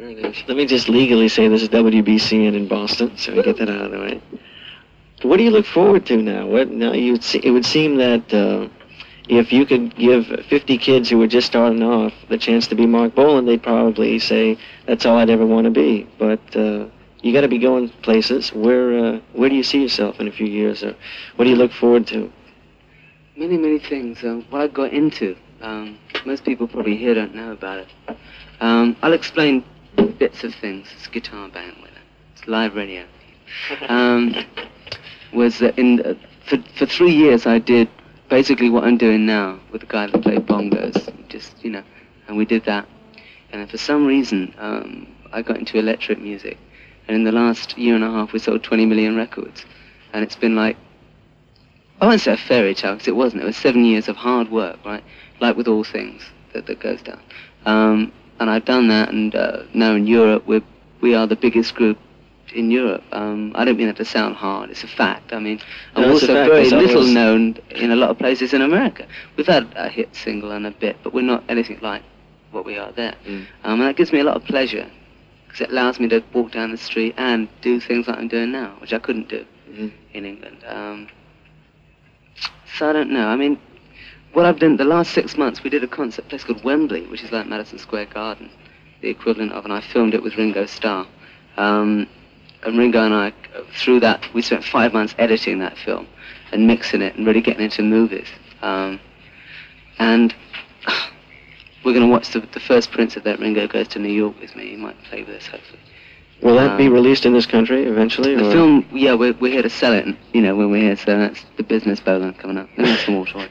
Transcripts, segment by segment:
it is. Let me just legally say this is WBCN in Boston, so we get that out of the way. What do you look forward to now? It would seem that if you could give 50 kids who were just starting off the chance to be Marc Bolan, they'd probably say, that's all I'd ever want to be. But you got to be going places. Where do you see yourself in a few years? Or what do you look forward to? Many, many things. What I got into, most people probably here don't know about it. I'll explain bits of things. It's a guitar band with it. It's live radio. Was that for 3 years I did basically what I'm doing now with the guy that played bongos, and we did that. And then for some reason, I got into electric music. And in the last year and a half, we sold 20 million records. And it's been like, I won't say a fairy tale, because it wasn't. It was 7 years of hard work, right? Like with all things that goes down. And I've done that, and now in Europe, we are the biggest group in Europe. I don't mean that to sound hard, it's a fact. I mean, I'm also very little known in a lot of places in America. We've had a hit single and a bit, but we're not anything like what we are there. And that gives me a lot of pleasure, because it allows me to walk down the street and do things like I'm doing now, which I couldn't do in England. So I don't know. I mean, what I've done the last 6 months, we did a concert, a place called Wembley, which is like Madison Square Garden, the equivalent of, and I filmed it with Ringo Starr. And Ringo and I, through that, we spent 5 months editing that film and mixing it and really getting into movies. And we're going to watch the first Prince of that. Ringo Goes to New York with me. He might play with us, hopefully. Will that be released in this country eventually? The film, yeah, we're here to sell it, when we're here, so that's the business Bolan coming up. And that's some water.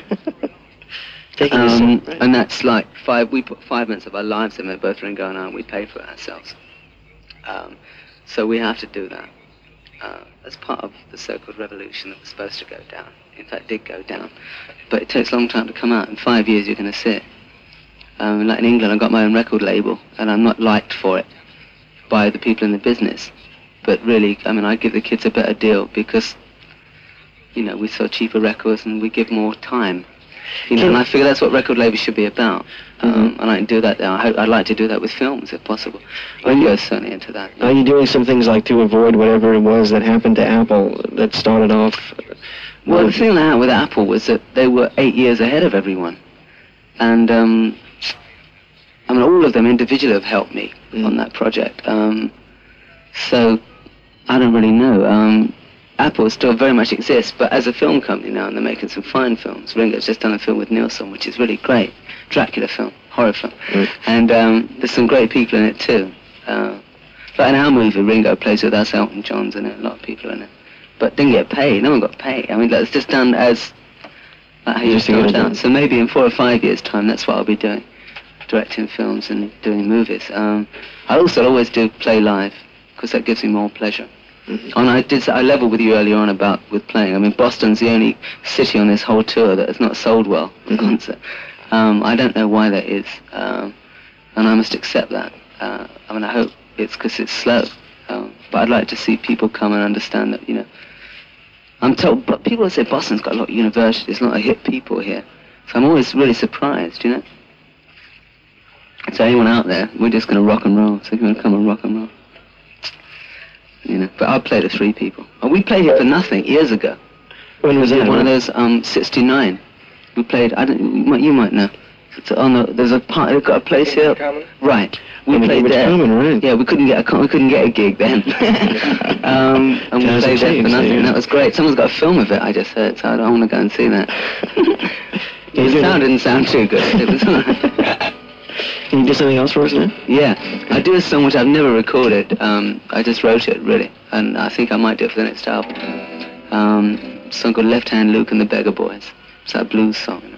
And that's like we put 5 minutes of our lives in it, both Ringo and I, and we pay for it ourselves. So we have to do that as part of the so-called revolution that was supposed to go down. In fact, did go down. But it takes a long time to come out. In 5 years, you're going to see it. Like in England, I've got my own record label, and I'm not liked for it by the people in the business. But really, I mean, I give the kids a better deal because, we sell cheaper records and we give more time. And I figure that's what record labels should be about. And I can do that now. I'd like to do that with films, if possible. Radio's certainly into that. Are you doing some things like to avoid whatever it was that happened to Apple that started off? Well, the thing that happened with Apple was that they were 8 years ahead of everyone. And, I mean, all of them individually have helped me on that project. So, I don't really know. Apple still very much exists, but as a film company now, and they're making some fine films. Ringo's just done a film with Nielsen, which is really great. Dracula film, horror film. And there's some great people in it too. Like in our movie, Ringo plays with us, Elton John's in it, a lot of people in it. But didn't get paid, no one got paid. I mean, it's just done as how you start out. So maybe in 4 or 5 years' time, that's what I'll be doing. Directing films and doing movies. I also always do play live, because that gives me more pleasure. And I leveled with you earlier on about with playing. I mean, Boston's the only city on this whole tour that has not sold well in concert. I don't know why that is, and I must accept that. I mean, I hope it's because it's slow, but I'd like to see people come and understand that, I'm told, but people say Boston's got a lot of universities, a lot of hip people here, so I'm always really surprised, So anyone out there, we're just going to rock and roll, so if you want to come and rock and roll. But I'll play to 3 people. And we played here for nothing years ago. When was that? One of those 69. We played. You might know. There's a part. They've got a place here. Right. We played there. Right. Yeah, we couldn't get a gig then. And we played there for nothing. And that was great. Someone's got a film of it. I just heard, so I don't want to go and see that. The sound didn't sound too good. It was. Can you do something else for us now? Yeah, I do a song which I've never recorded. I just wrote it, really, and I think I might do it for the next album. A song called Left Hand Luke and the Beggar Boys. It's a blues song.